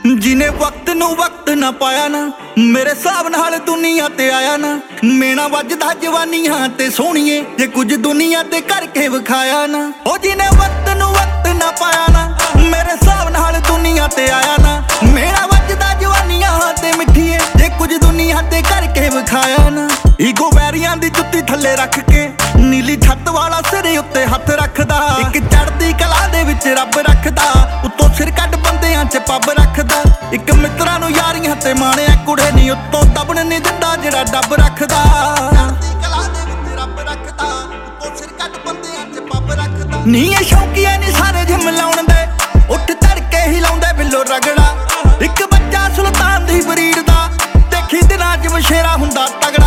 जिने वक्त नू वक्त ना पाया ना, मेरे हिसाब नाल दुनिया ते आया ना। मेना वजदा जवानियां ते सोहणीए, जे कुछ दुनिया ते करके विखाया ना। ओ जिने वक्त नू वक्त ना पाया ना, मेरे हिसाब नाल दुनिया ते आया ना। मेना वजदा जवानियां ते मिठीए, जे कुछ दुनिया ते करके विखाया ना। ईगो वैरियां दी जुत्ती थल्ले रख के, नीली छत वाला सिरे उत्ते हथ रखदा। इक चढ़दी कला दे विच रब रखदा, उत्तों सिर कट बंदियां च पब रखदा। इक मित्रां नू यारियां ते माणिया कुड़े नी, उत्तों दबण नी दिंदा जेड़ा डब रखदा। चढ़दी कला दे विच रब रखदा, उत्तों सिर कट बंदियां च पब रखदा। नी ए शौकीए नी सारे जिम लाउण दे, उठ तड़के हिलाउंदे बिल्लो रगड़ा। इक बच्चा सुल्तान दी बरीड दा, देखी दिनां च वशेरा हुंदा तगड़ा।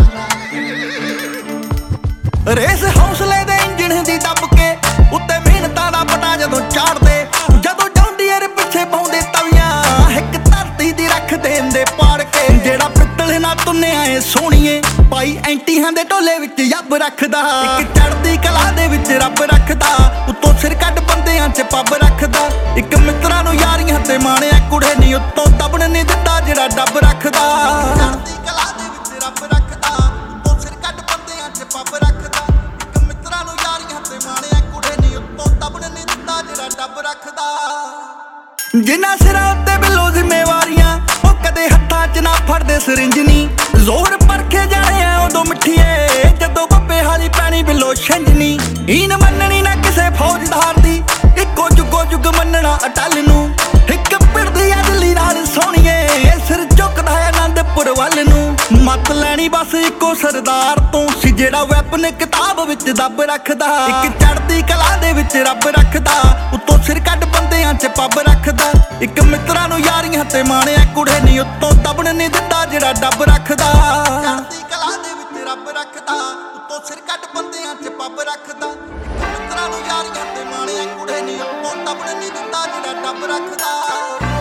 रेस हौसले दे इंजण दी दब के, उत्ते मेहनतां दा पटा जदों चाड़दे। जदों जौंडीयर पिछे पाउंदे तवियां, हिक धरती दी रख देंदे पाड़ के। जेड़ा पित्तल ना तुन्निया ए सोहणीए, पाई एंटियां दे ढोले विच यब रखदा। इक चढ़दी कला दे विच रब रखदा, उत्तों सिर कट बंदियां च पब रखदा। इक मित्रां नू यारियां ते माणिया कुड़े नी, उत्तों दबण नी दिंदा जेड़ा डब रखदा। चढ़दी कला दे विच रब रखदा, उत्तों सिर कट बंदियां च पब रखदा। इक मित्रां नू यारियां ते माणिया कुड़े नी, उत्तों दबण नी दिंदा जेड़ा डब रखदा। जिन्हां सिरां उत्ते बिल्लो जिम्मेवारियां, ओ कदे हत्थां च ना फड़दे सिरिंज नी। जोर परखे जाणे आ उदों मिठीए, जदों बब्बे हाली पैणी बिल्लो छंजनी। हीन मन्नणी ना किसे फौजदार दी, इक्को जुगो जुग मन्नणा अटल नू। हिक पिड़दी अजली नाल सोहणीए, सिर झुकदा आनंदपुर वल नू। मत लैणी बस इक्को सरदार तों सी, जेड़ा वैपन किताब विच दब रखदा। इक चढ़दी कला दे विच रब रखदा, उत्तों सिर कट बंदियां च पब रखदा। इक मित्रां नू यारियां ते माणिया कुड़े नी, उत्तों दबण नी दिंदा जेड़ा डब रखदा। चढ़दी कला दे विच रब रखदा, उत्तों सिर कट बंदियां च पब रखदा। इक मित्रां नू यारियां ते माणिया कुड़े नी, उत्तों दबण नी दिंदा जेड़ा डब रखदा।